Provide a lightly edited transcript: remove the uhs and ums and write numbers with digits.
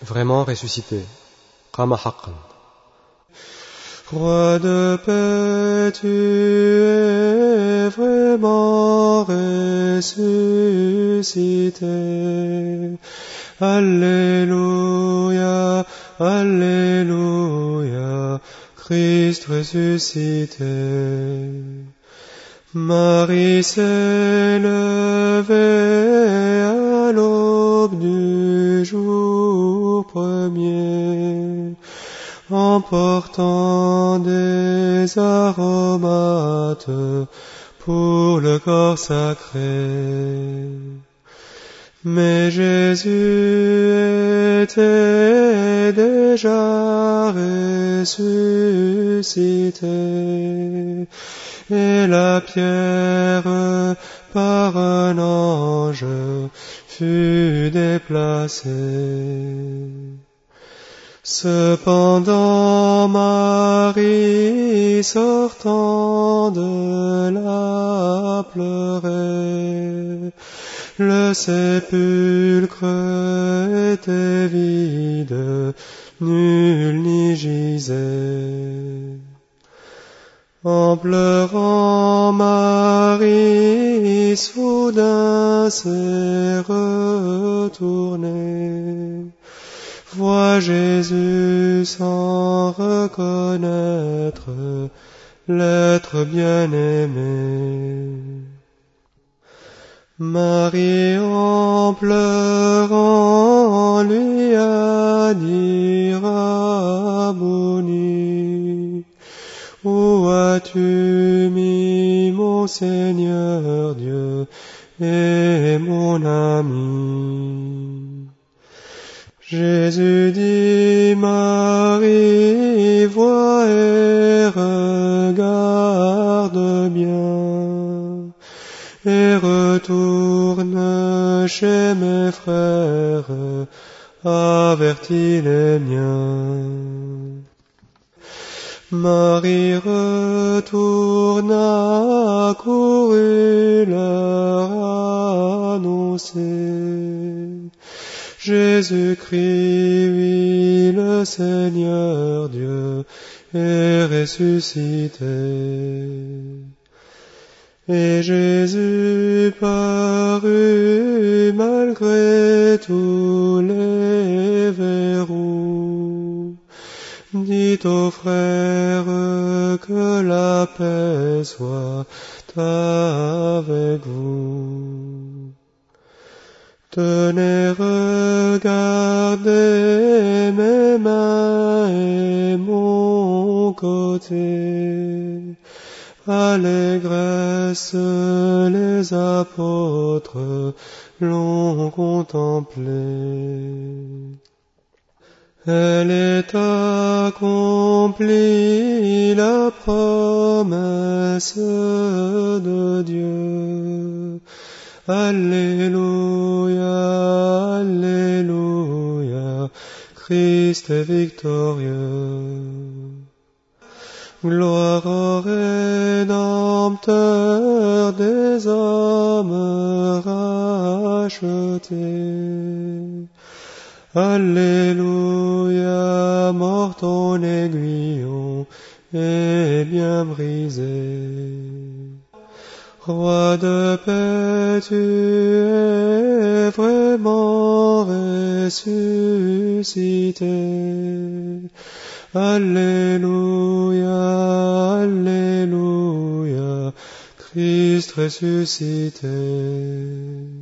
vraiment ressuscité. Qama haqqan. Roi de paix, tu es vraiment ressuscité. Alléluia, Alléluia, Christ ressuscité. Marie s'est levée à l'aube du jour premier, emportant des aromates pour le corps sacré. Mais Jésus était déjà ressuscité, et la pierre par un ange fut déplacée. Cependant Marie, sortant de là, pleurait. Le sépulcre était vide, nul n'y gisait. En pleurant, Marie soudain s'est retournée. Vois Jésus sans reconnaître l'être bien-aimé. Marie en pleurant lui a dit: Rabboni, où as-tu mis mon Seigneur Dieu et mon ami? Jésus dit: Marie, vois et regarde bien, et retourne chez mes frères, avertis les miens. Marie retourna, courut leur annoncer: Jésus-Christ, oui, le Seigneur Dieu, est ressuscité. Et Jésus parut malgré tous les verrous, dit aux frères que la paix soit avec vous. Tenez, regardez mes mains et mon côté. Allégresse, les apôtres l'ont contemplé. Elle est accomplie, la promesse de Dieu. Alléluia, Alléluia, Christ est victorieux. Gloire au Rédempteur des hommes rachetés. Alléluia, mort ton aiguillon est bien brisé. Roi de paix, tu es vraiment ressuscité. Alléluia, Alléluia, Christ ressuscité.